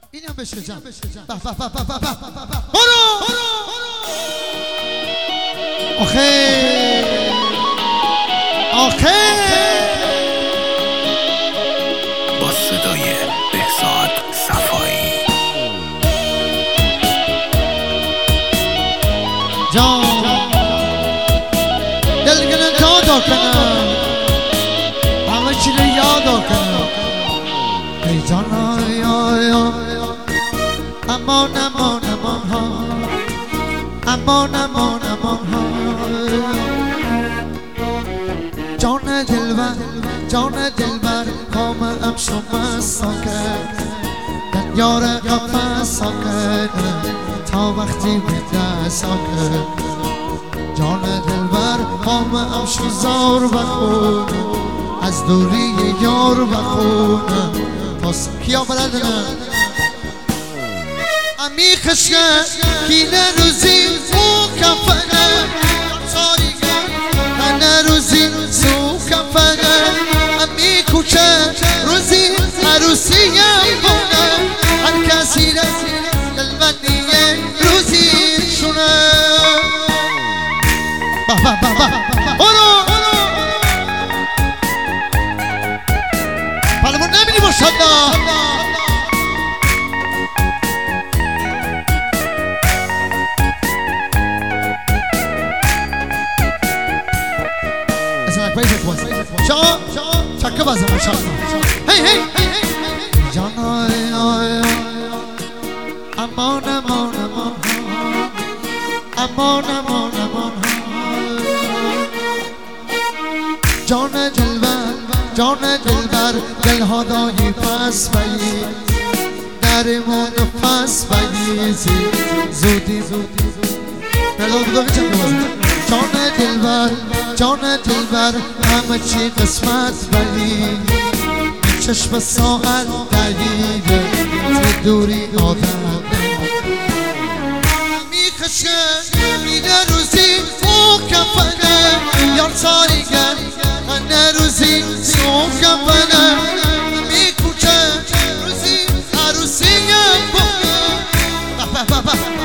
اینم بشه جم برو آخه با صدای بهزاد صفایی جان دلگنه دادا کنم همه چی رو یادا کنم ای جان یا امان امان امان ها امان امان امان ها جان دلبر کامم شما ساکن یار قفص ساکن تا وقتی میده ساکن جان دلبر کامم شزار بخون از دوری یار بخون کیا بلدنه امی خشکه کینه روزی او کفنه من روزی سو کفنه امی کوچه روزی عروسیم بونه هر کسی دلبندیه روزی شونه برو پلمون نبینی ماشالله چکه بازم ماشالله هی جان امان امان امان امان امان امان جان دلبر دلها دایی پس بایی درمون پس بایی زودی جان دلبر همه چی قسمت ولی چشم ساعت دلیل دوری آدم میخشه میده روزی او کفنه یار ساریگن من روزی سو کفنه میکوچه روزی عروسیم بونه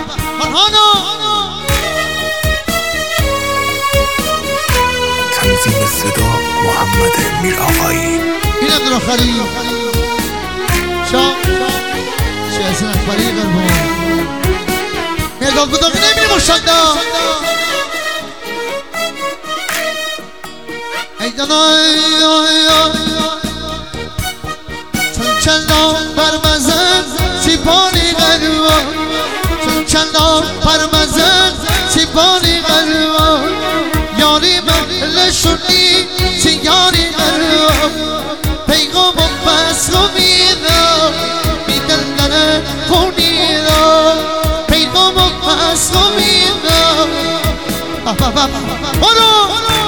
تنظیم صدا محمد میرآقایی اینم در آخری چه حسن اکبری قربان مرداد بوداقی نمیری ماشالله ای چون چندان برمزن سیپانی قربان چون چندان برمزن سیپانی قربان یاری من لشونی چی یاری قربان پیغام بس رو میدم میدن داره خونیدم پیغام بس رو میدم برو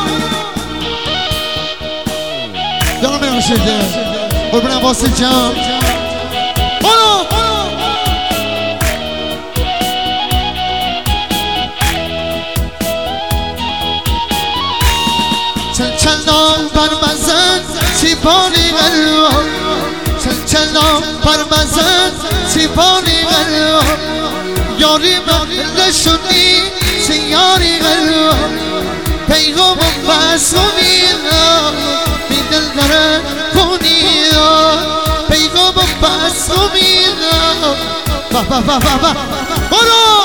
دارم میرم شده قربونم واسه جام برو چندان برمزن سیپانی قلبان چندان برمزن سیپانی قلبان یاری من لشونی سیاری قلبان پیغام بس رو میدم میدل داره کنیدم پیغام بس رو میدم برو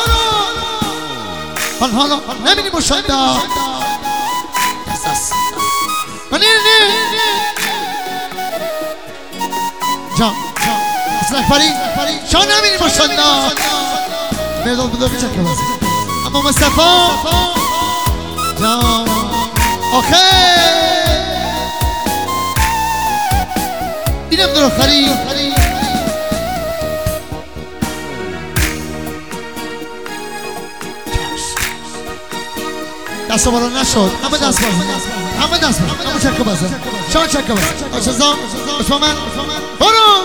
حالا نبینی مشاهده جان حسن اکبری شان نمیری ماشالله مرداد بوداقی چکه بازی اما مصطفی جان آخه اینم در آخری دست بالا نشد همه دست بالا همه چکه بازه شان چکه بازه آشزان اشما من برو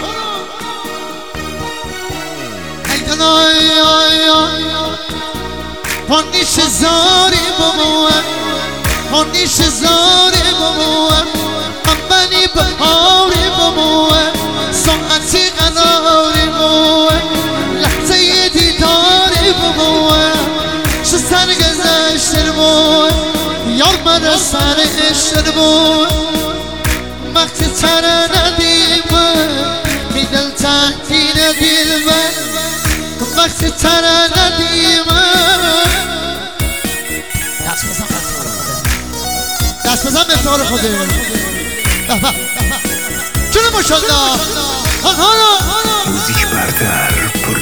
هانیش زاری بموان هانیش زاری بموان من بنی بهاری بموان ساعتی قراری بموان یار من سر عشق بود وقتی تره ندیمه می دل تحتیر دل من وقتی تره ندیمه دست بزن به افتخار خوده جون ماشالله موزیک بردر